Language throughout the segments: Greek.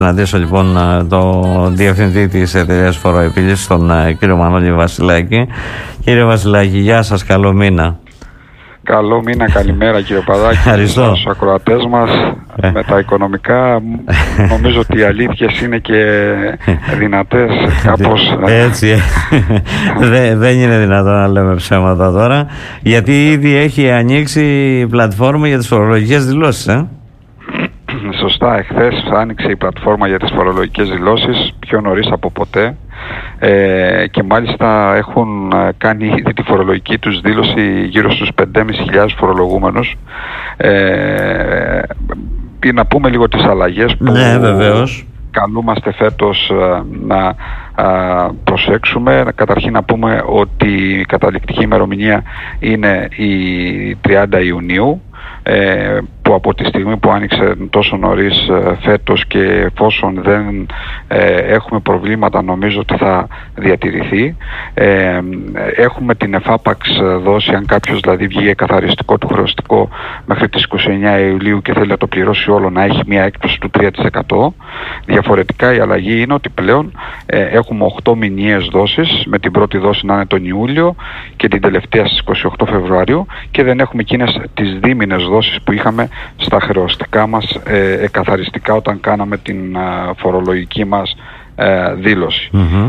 Συναντήσω λοιπόν τον διευθυντή της εταιρείας φοροεπίλυσης, τον κύριο Μανώλη Βασιλάκη. Κύριε Βασιλάκη, γεια σας, καλό μήνα. Καλό μήνα, καλημέρα κύριε Παδάκη. Ευχαριστώ. Στους ακροατές μας. Με τα οικονομικά νομίζω ότι οι αλήθειες είναι και δυνατές κάπως. Έτσι. Δεν είναι δυνατόν να λέμε ψέματα τώρα, γιατί ήδη έχει ανοίξει η πλατφόρμα για τις φορολογικές δηλώσεις. Σωστά, εχθές άνοιξε η πλατφόρμα για τις φορολογικές δηλώσεις πιο νωρίς από ποτέ και μάλιστα έχουν κάνει ήδη τη φορολογική τους δήλωση γύρω στους 5.500 φορολογούμενους. Να πούμε λίγο τις αλλαγές που καλούμαστε φέτος να προσέξουμε. Καταρχήν να πούμε ότι η καταληκτική ημερομηνία είναι η 30 Ιουνίου, που από τη στιγμή που άνοιξε τόσο νωρίς φέτος και εφόσον δεν έχουμε προβλήματα, νομίζω ότι θα διατηρηθεί. Έχουμε την εφάπαξ δόση, αν κάποιος δηλαδή βγήκε καθαριστικό του χρεωστικό μέχρι τις 29 Ιουλίου και θέλει να το πληρώσει όλο, να έχει μια έκπτωση του 3%. Διαφορετικά η αλλαγή είναι ότι πλέον έχουμε 8 μηνιαίες δόσεις, με την πρώτη δόση να είναι τον Ιούλιο και την τελευταία στις 28 Φεβρουαρίου, και δεν έχουμε εκείνες τις δίμηνες δόσεις που είχαμε στα χρεωστικά μας εκαθαριστικά όταν κάναμε την φορολογική μας δήλωση.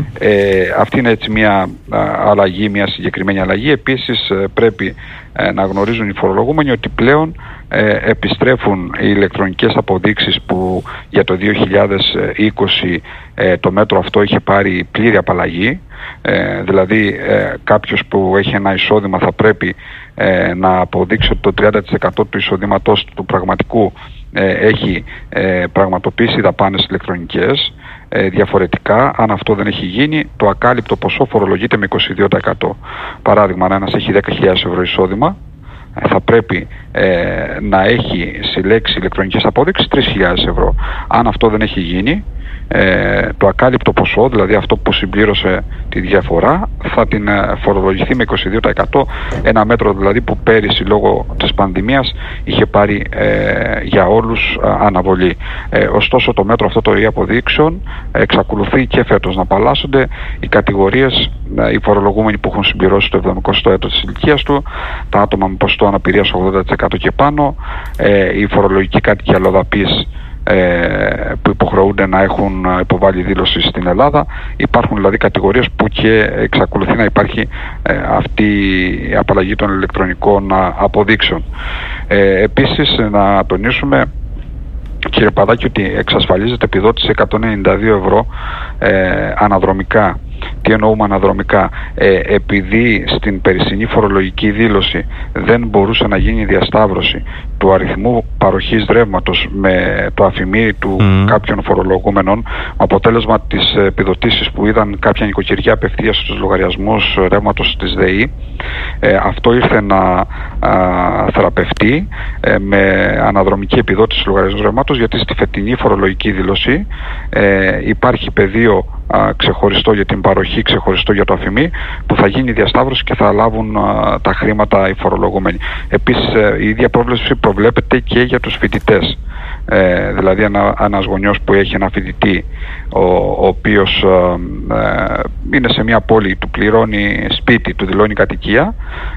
Αυτή είναι έτσι μια αλλαγή, μια συγκεκριμένη αλλαγή. Επίσης πρέπει να γνωρίζουν οι φορολογούμενοι ότι πλέον επιστρέφουν οι ηλεκτρονικές αποδείξεις που για το 2020 το μέτρο αυτό είχε πάρει πλήρη απαλλαγή. Δηλαδή κάποιος που έχει ένα εισόδημα θα πρέπει να αποδείξει ότι το 30% του εισοδήματός του πραγματικού έχει πραγματοποιήσει δαπάνες ηλεκτρονικές. Διαφορετικά, αν αυτό δεν έχει γίνει, το ακάλυπτο ποσό φορολογείται με 22%. Παράδειγμα, αν ένας έχει 10.000 ευρώ εισόδημα, θα πρέπει να έχει συλλέξει ηλεκτρονικές απόδειξεις 3.000 ευρώ. Αν αυτό δεν έχει γίνει, το ακάλυπτο ποσό, δηλαδή αυτό που συμπλήρωσε τη διαφορά, θα την φορολογηθεί με 22%. Ένα μέτρο δηλαδή που πέρυσι λόγω της πανδημίας είχε πάρει για όλους αναβολή. Ωστόσο το μέτρο αυτό των αποδείξεων εξακολουθεί και φέτος να απαλλάσσονται οι κατηγορίες, οι φορολογούμενοι που έχουν συμπληρώσει το 70ο έτος της ηλικίας του, τα άτομα με ποσοστό αναπηρίας 80% και πάνω, οι φορολογικοί κάτοικοι αλλοδαπής που υποχρεούνται να έχουν υποβάλει δήλωση στην Ελλάδα. Υπάρχουν δηλαδή κατηγορίες που και εξακολουθεί να υπάρχει αυτή η απαλλαγή των ηλεκτρονικών αποδείξεων. Επίσης να τονίσουμε, κύριε Παδάκη, ότι εξασφαλίζεται επιδότηση 192 ευρώ αναδρομικά. Τι εννοούμε αναδρομικά? Επειδή στην περσινή φορολογική δήλωση δεν μπορούσε να γίνει διασταύρωση του αριθμού παροχής ρεύματος με το αφημί του κάποιων φορολογούμενων, αποτέλεσμα της επιδοτήσεις που είδαν κάποια νοικοκυριά απευθείας στους λογαριασμούς ρεύματος της ΔΕΗ, αυτό ήρθε να θεραπευτεί με αναδρομική επιδότηση στους λογαριασμούς ρεύματος, γιατί στη φετινή φορολογική δήλωση υπάρχει πεδίο ξεχωριστό για την παροχή, ξεχωριστό για το αφημί, που θα γίνει διασταύρωση και θα λάβουν τα χρήματα οι φορολογούμενοι. Επίσης η ίδια πρόβλεψη προβλέπεται και για τους φοιτητές. Δηλαδή ένας γονιός που έχει ένα φοιτητή ο οποίος είναι σε μια πόλη, του πληρώνει σπίτι, του δηλώνει κατοικία,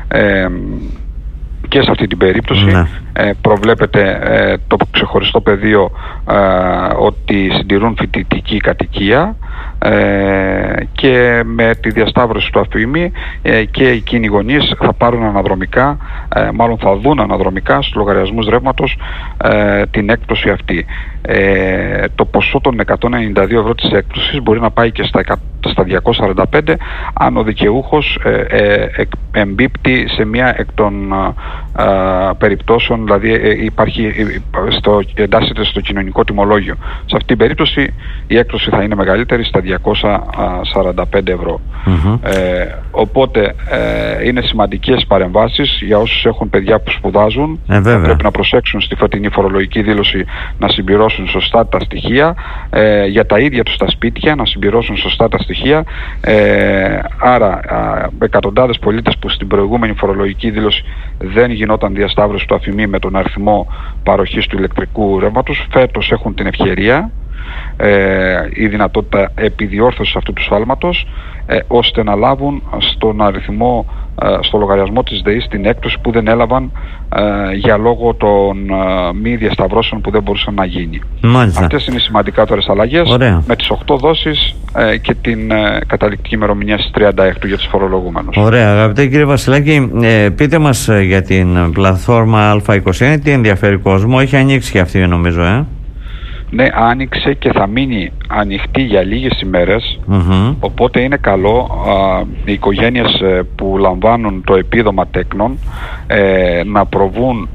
και σε αυτή την περίπτωση προβλέπεται το ξεχωριστό πεδίο ότι συντηρούν φοιτητική κατοικία, και με τη διασταύρωση του αφημί και εκείνοι οι γονείς θα πάρουν αναδρομικά, μάλλον θα δουν αναδρομικά στους λογαριασμούς ρεύματος την έκπτωση αυτή. Το ποσό των 192 ευρώ της έκπτωσης μπορεί να πάει και στα 245 αν ο δικαιούχος εμπίπτει σε μια εκ των περιπτώσεων, δηλαδή εντάσσεται στο κοινωνικό τιμολόγιο. Σε αυτή την περίπτωση η έκπτωση θα είναι μεγαλύτερη, στα 245 ευρώ. Οπότε είναι σημαντικές παρεμβάσεις για όσους έχουν παιδιά που σπουδάζουν. Πρέπει να προσέξουν στη φετινή φορολογική δήλωση να συμπληρώσουν σωστά τα στοιχεία, για τα ίδια τους τα σπίτια να συμπληρώσουν σωστά τα στοιχεία. Άρα εκατοντάδες πολίτες που στην προηγούμενη φορολογική δήλωση δεν γινόταν διασταύρωση του αφημί με τον αριθμό παροχής του ηλεκτρικού ρεύματος, φέτος έχουν την ευκαιρία η δυνατότητα επιδιόρθωσης αυτού του σφάλματος, ώστε να λάβουν στον αριθμό, στο λογαριασμό της ΔΕΗ την έκπτωση που δεν έλαβαν για λόγω των μη διασταυρώσεων που δεν μπορούσαν να γίνει. Μάλιστα. Αυτές είναι οι σημαντικότερες αλλαγές. Ωραία. Με τις 8 δόσεις και την καταληκτική ημερομηνία στις 36 για τους φορολογούμενους. Ωραία, αγαπητέ κύριε Βασιλάκη, πείτε μας για την πλατφόρμα Α21, τι ενδιαφέρει κόσμο, έχει ανοίξει και αυτή νομίζω, Ναι, άνοιξε και θα μείνει ανοιχτή για λίγες ημέρες, οπότε είναι καλό οι οικογένειες που λαμβάνουν το επίδομα τέκνων να προβούν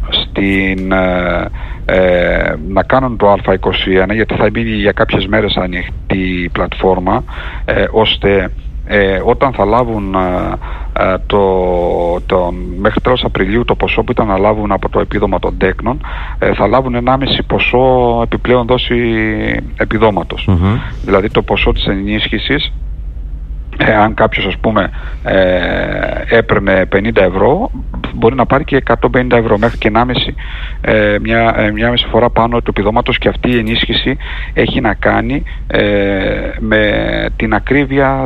να κάνουν το Α21, γιατί θα μείνει για κάποιες μέρες ανοιχτή η πλατφόρμα, ώστε όταν θα λάβουν μέχρι τέλος Απριλίου το ποσό που ήταν να λάβουν από το επίδομα των τέκνων, θα λάβουν 1,5 ποσό επιπλέον δόση επιδόματος. Δηλαδή το ποσό της ενίσχυσης, αν κάποιος ας πούμε έπαιρνε 50 ευρώ, μπορεί να πάρει και 150 ευρώ, μέχρι και 1,5 μισή φορά πάνω του επιδόματος, και αυτή η ενίσχυση έχει να κάνει με την ακρίβεια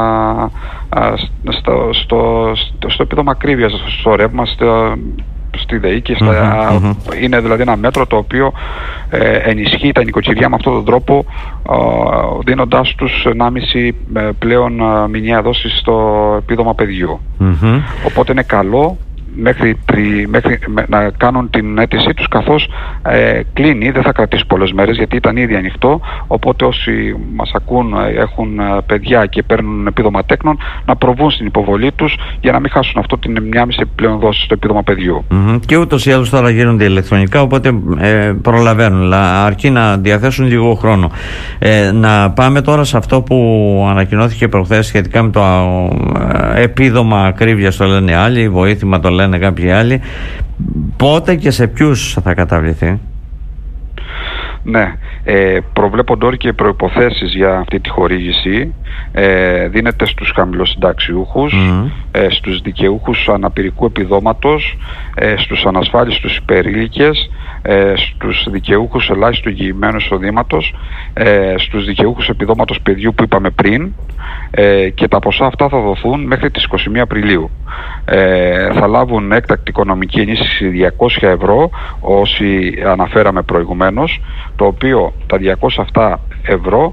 στο επίδομα ακρίβειας, στο ρεύμα, στη ΔΕΗ και είναι δηλαδή ένα μέτρο το οποίο ενισχύει τα νοικοκυριά με αυτόν τον τρόπο, δίνοντάς τους 1,5 πλέον μηνιαία δόση στο επίδομα παιδιού. Οπότε είναι καλό μέχρι να κάνουν την αίτησή τους, καθώς κλείνει, δεν θα κρατήσει πολλές μέρες γιατί ήταν ήδη ανοιχτό, οπότε όσοι μας ακούν έχουν παιδιά και παίρνουν επίδομα τέκνων να προβούν στην υποβολή τους για να μην χάσουν αυτό την 1,5 πλέον δόση στο επίδομα παιδιού. Και ούτως ή άλλως τώρα γίνονται ηλεκτρονικά, οπότε προλαβαίνουν, αλλά αρκεί να διαθέσουν λίγο χρόνο. Να πάμε τώρα σε αυτό που ανακοινώθηκε προχθές σχετικά με το επίδομα ακρίβειας, το λένε άλλοι, βοήθημα το λένε κάποιοι άλλοι. Πότε και σε ποιους θα καταβληθεί? Ναι, προβλέπονται όροι και προϋποθέσεις για αυτή τη χορήγηση. Δίνεται στους χαμηλοσυνταξιούχους, στους δικαιούχους αναπηρικού επιδόματος, στους ανασφάλιστους υπερήλικες, στους δικαιούχους ελάχιστου εγγυημένου εισοδήματος, στους δικαιούχους επιδόματος παιδιού που είπαμε πριν, και τα ποσά αυτά θα δοθούν μέχρι τις 21 Απριλίου. Θα λάβουν έκτακτη οικονομική ενίσχυση 200 ευρώ όσοι αναφέραμε προηγουμένως, το οποίο τα 200 ευρώ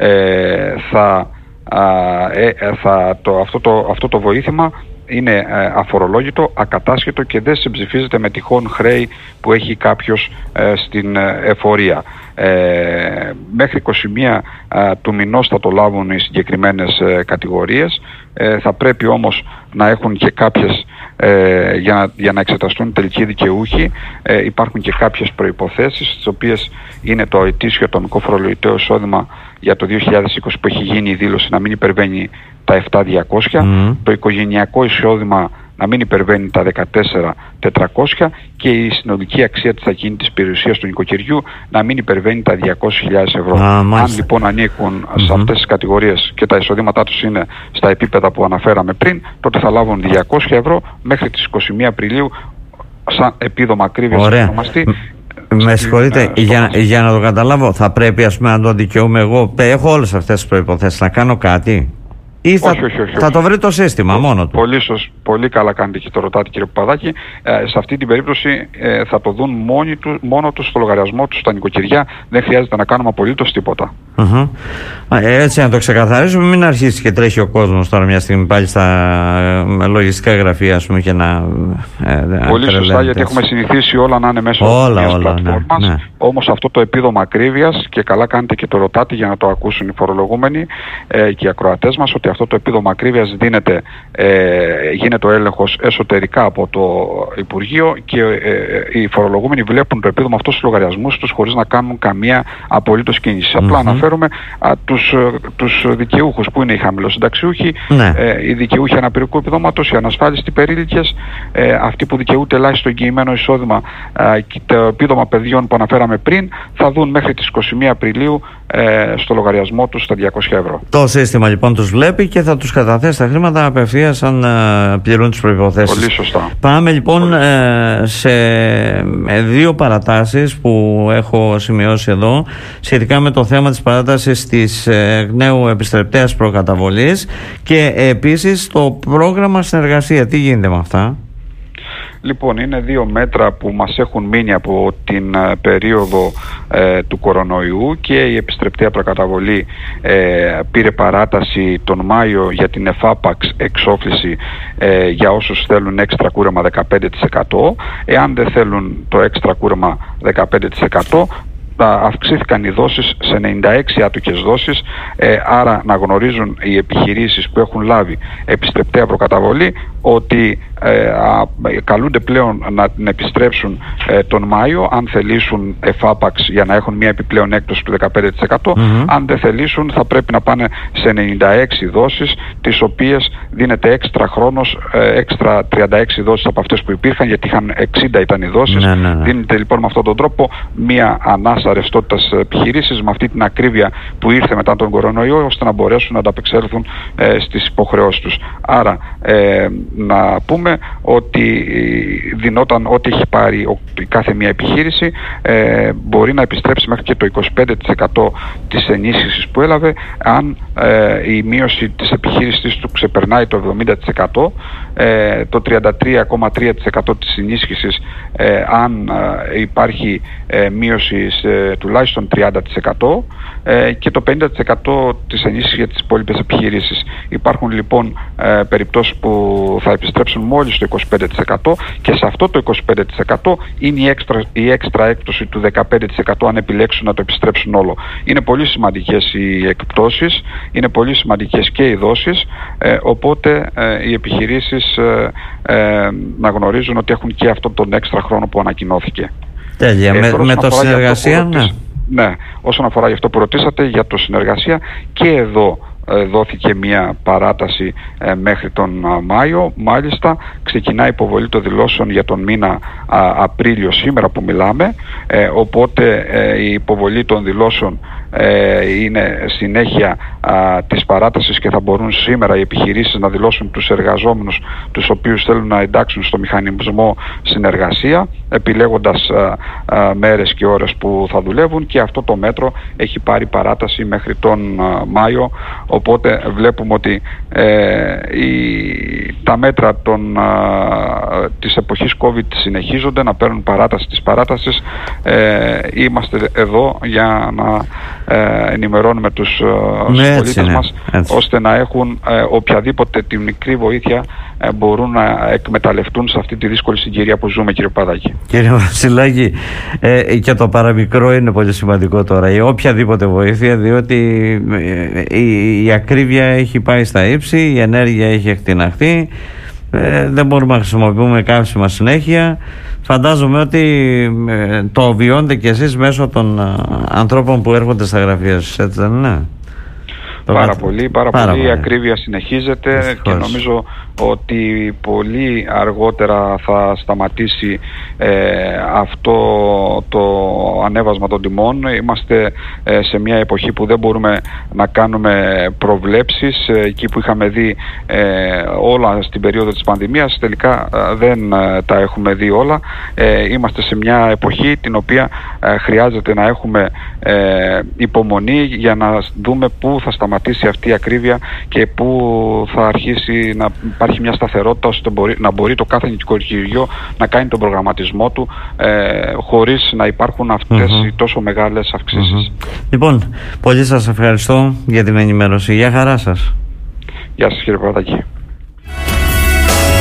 αυτό το βοήθημα είναι αφορολόγητο, ακατάσχετο και δεν συμψηφίζεται με τυχόν χρέη που έχει κάποιος στην εφορία. Μέχρι 21 του μηνός θα το λάβουν οι συγκεκριμένες κατηγορίες. Θα πρέπει όμως να έχουν και κάποιες, για να εξεταστούν τελικοί δικαιούχοι, υπάρχουν και κάποιες προϋποθέσεις, τις οποίες είναι το ετήσιο ατομικό φορολογητέο εισόδημα για το 2020 που έχει γίνει η δήλωση να μην υπερβαίνει τα 7.200, το οικογενειακό εισόδημα να μην υπερβαίνει τα 14.400 και η συνολική αξία της ακίνητης περιουσίας του νοικοκυριού να μην υπερβαίνει τα 200.000 ευρώ. Αν λοιπόν ανήκουν σε αυτές τις κατηγορίες και τα εισοδήματά τους είναι στα επίπεδα που αναφέραμε πριν, τότε θα λάβουν 200 ευρώ μέχρι τις 21 Απριλίου σαν επίδομα ακρίβειας. Ωραία. Με συγχωρείτε, για να το καταλάβω, θα πρέπει ας πούμε να το δικαιούμαι εγώ, έχω όλες αυτές τις προϋποθέσεις, να κάνω κάτι? Ή θα το βρει το σύστημα μόνο του? Πολύ καλά κάνετε και το ρωτάτε, κύριε Παπαδάκη. Σε αυτή την περίπτωση θα το δουν μόνο τους στο λογαριασμό τους στα νοικοκυριά. Δεν χρειάζεται να κάνουμε απολύτως τίποτα. Έτσι να το ξεκαθαρίσουμε, μην αρχίσει και τρέχει ο κόσμος τώρα μια στιγμή πάλι στα λογιστικά γραφεία, ας πούμε, και να... Πολύ σωστά, γιατί έχουμε συνηθίσει όλα να είναι μέσω μιας πλατφόρμας. Ναι. Όμως αυτό το επίδομα ακρίβειας, και καλά κάνετε και το ρωτάτε για να το ακούσουν οι φορολογούμενοι και οι ακροατές μας, ότι αυτό το επίδομα ακρίβειας γίνεται ο έλεγχος εσωτερικά από το Υπουργείο και οι φορολογούμενοι βλέπουν το επίδομα αυτό στους λογαριασμούς τους χωρίς να κάνουν καμία απολύτως κίνηση. Απλά αναφέρουμε τους δικαιούχους που είναι οι χαμηλοσυνταξιούχοι, οι δικαιούχοι αναπηρικού επιδόματος, οι ανασφάλιστοι περίλικες, αυτοί που δικαιούνται ελάχιστο εγγυημένο εισόδημα και το επίδομα παιδιών που αναφέραμε πριν, θα δουν μέχρι τις 21 Απριλίου στο λογαριασμό τους στα 200 ευρώ. Το σύστημα λοιπόν τους βλέπει και θα τους καταθέσει τα χρήματα απευθείας αν πληρούν τις προϋποθέσεις. Πολύ σωστά. Πάμε λοιπόν σε δύο παρατάσεις που έχω σημειώσει εδώ σχετικά με το θέμα της παράτασης της εκ νέου επιστρεπτέας προκαταβολής και επίσης το πρόγραμμα συνεργασία. Τι γίνεται με αυτά? Λοιπόν, είναι δύο μέτρα που μας έχουν μείνει από την περίοδο του κορονοϊού και η επιστρεπτέα προκαταβολή πήρε παράταση τον Μάιο για την εφάπαξ εξόφληση για όσους θέλουν έξτρα κούρεμα 15%. Εάν δεν θέλουν το έξτρα κούρεμα 15%, αυξήθηκαν οι δόσεις σε 96 άτοκες δόσεις, άρα να γνωρίζουν οι επιχειρήσεις που έχουν λάβει επιστρεπτέα προκαταβολή ότι καλούνται πλέον να την επιστρέψουν τον Μάιο αν θελήσουν εφάπαξ για να έχουν μια επιπλέον έκπτωση του 15%. Αν δεν θελήσουν θα πρέπει να πάνε σε 96 δόσεις, τις οποίες δίνεται έξτρα χρόνος, έξτρα 36 δόσεις από αυτές που υπήρχαν, γιατί είχαν 60 ήταν οι δόσεις. Δίνεται λοιπόν με αυτόν τον τρόπο μια ανάσα ρευστότητας στις επιχειρήσεις με αυτή την ακρίβεια που ήρθε μετά τον κορονοϊό, ώστε να μπορέσουν να ανταπεξέλθουν στις υποχρεώσεις τους. Άρα να πούμε ότι δινόταν ό,τι έχει πάρει κάθε μια επιχείρηση, μπορεί να επιστρέψει μέχρι και το 25% της ενίσχυσης που έλαβε, αν η μείωση της επιχείρησης του ξεπερνάει το 70%, το 33,3% της ενίσχυσης αν υπάρχει μείωση τουλάχιστον 30%, και το 50% της ενίσχυσης για τις υπόλοιπες επιχειρήσεις. Υπάρχουν λοιπόν περιπτώσεις που θα επιστρέψουν μόλις το 25%, και σε αυτό το 25% είναι η έξτρα έκπτωση του 15% αν επιλέξουν να το επιστρέψουν όλο. Είναι πολύ σημαντικές οι εκπτώσεις, είναι πολύ σημαντικές και οι δόσεις, οπότε οι επιχειρήσεις να γνωρίζουν ότι έχουν και αυτόν τον έξτρα χρόνο που ανακοινώθηκε. Τέλεια. Με το συνεργασία, ναι, όσον αφορά για αυτό που ρωτήσατε, για το συνεργασία, και εδώ δόθηκε μια παράταση μέχρι τον Μάιο. Μάλιστα ξεκινάει η υποβολή των δηλώσεων για τον μήνα Απρίλιο σήμερα που μιλάμε, οπότε η υποβολή των δηλώσεων είναι συνέχεια της παράτασης και θα μπορούν σήμερα οι επιχειρήσεις να δηλώσουν τους εργαζόμενους τους οποίους θέλουν να εντάξουν στο μηχανισμό συνεργασία, επιλέγοντας μέρες και ώρες που θα δουλεύουν, και αυτό το μέτρο έχει πάρει παράταση μέχρι τον Μάιο, οπότε βλέπουμε ότι τα μέτρα της εποχής COVID συνεχίζονται να παίρνουν παράταση της παράτασης. Είμαστε εδώ για να ενημερώνουμε τους πολίτες μας, ώστε να έχουν οποιαδήποτε τη μικρή βοήθεια μπορούν να εκμεταλλευτούν σε αυτή τη δύσκολη συγκυρία που ζούμε, κύριε Παδάκη. Κύριε Βασιλάκη, και το παραμικρό είναι πολύ σημαντικό τώρα, η οποιαδήποτε βοήθεια, διότι η ακρίβεια έχει πάει στα ύψη, η ενέργεια έχει εκτιναχθεί, δεν μπορούμε να χρησιμοποιούμε καύσιμα συνέχεια. Φαντάζομαι ότι το βιώνετε κι εσείς μέσω των ανθρώπων που έρχονται στα γραφεία σας, έτσι δεν είναι? Πάρα πολύ. Η ακρίβεια συνεχίζεται και νομίζω ότι πολύ αργότερα θα σταματήσει αυτό το ανέβασμα των τιμών. Είμαστε σε μια εποχή που δεν μπορούμε να κάνουμε προβλέψεις. Εκεί που είχαμε δει όλα στην περίοδο της πανδημίας, τελικά δεν τα έχουμε δει όλα. Είμαστε σε μια εποχή την οποία χρειάζεται να έχουμε υπομονή για να δούμε πού θα σταματήσει αυτή η ακρίβεια και πού θα αρχίσει να υπάρχει μια σταθερότητα, ώστε να μπορεί το κάθε νοικοκυριό να κάνει τον προγραμματισμό του χωρίς να υπάρχουν αυτές οι τόσο μεγάλες αυξήσεις. Λοιπόν, πολύ σας ευχαριστώ για την ενημέρωση. Γεια χαρά σας. Γεια σας, κύριε Παπαδάκη.